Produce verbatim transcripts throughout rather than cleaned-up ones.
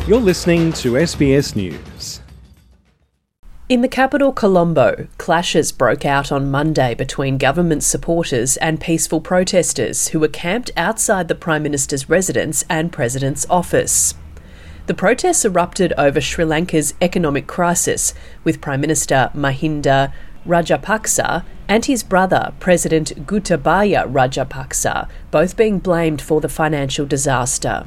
You're listening to S B S News. In the capital, Colombo, clashes broke out on Monday between government supporters and peaceful protesters who were camped outside the Prime Minister's residence and President's office. The protests erupted over Sri Lanka's economic crisis, with Prime Minister Mahinda Rajapaksa and his brother, President Gotabaya Rajapaksa, both being blamed for the financial disaster.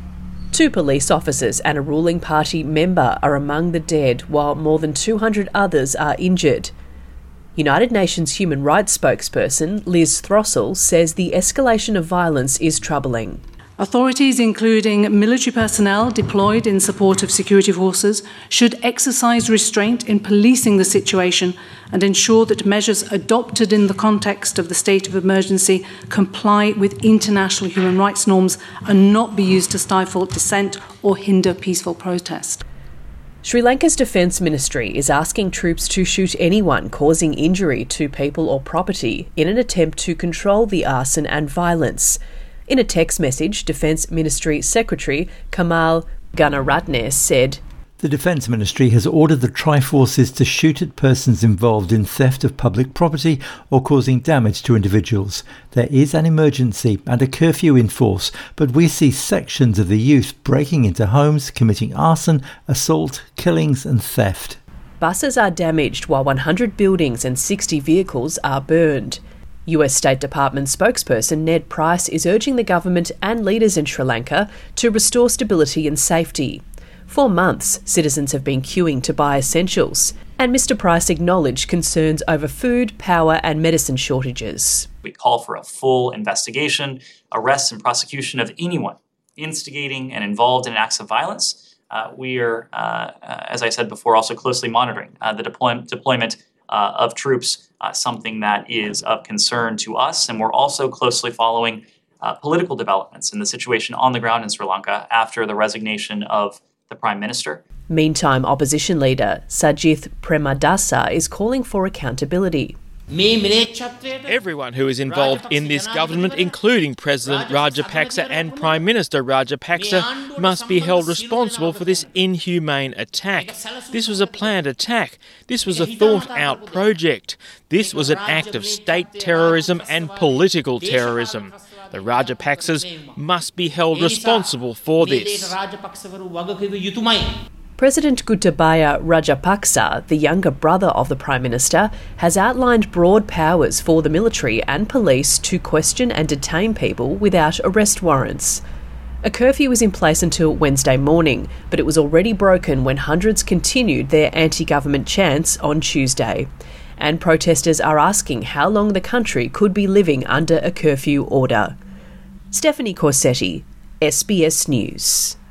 Two police officers and a ruling party member are among the dead, while more than two hundred others are injured. United Nations human rights spokesperson Liz Throssell says the escalation of violence is troubling. Authorities, including military personnel deployed in support of security forces, should exercise restraint in policing the situation and ensure that measures adopted in the context of the state of emergency comply with international human rights norms and not be used to stifle dissent or hinder peaceful protest. Sri Lanka's Defence Ministry is asking troops to shoot anyone causing injury to people or property in an attempt to control the arson and violence. In a text message, Defence Ministry Secretary Kamal Gunaratne said, "The Defence Ministry has ordered the Tri-Forces to shoot at persons involved in theft of public property or causing damage to individuals. There is an emergency and a curfew in force, but we see sections of the youth breaking into homes, committing arson, assault, killings and theft." Buses are damaged while one hundred buildings and sixty vehicles are burned. U S State Department spokesperson Ned Price is urging the government and leaders in Sri Lanka to restore stability and safety. For months, citizens have been queuing to buy essentials, and Mister Price acknowledged concerns over food, power and medicine shortages. We call for a full investigation, arrest and prosecution of anyone instigating and involved in acts of violence. Uh, we are, uh, uh, as I said before, also closely monitoring uh, the deploy- deployment uh, of troops, uh, something that is of concern to us. And we're also closely following uh, political developments in the situation on the ground in Sri Lanka after the resignation of the Prime Minister. Meantime, opposition leader Sajith Premadasa is calling for accountability. Everyone who is involved in this government, including President Rajapaksa and Prime Minister Rajapaksa, must be held responsible for this inhumane attack. This was a planned attack. This was a thought-out project. This was an act of state terrorism and political terrorism. The Rajapaksas must be held responsible for this. President Gotabaya Rajapaksa, the younger brother of the Prime Minister, has outlined broad powers for the military and police to question and detain people without arrest warrants. A curfew was in place until Wednesday morning, but it was already broken when hundreds continued their anti-government chants on Tuesday. And protesters are asking how long the country could be living under a curfew order. Stephanie Corsetti, S B S News.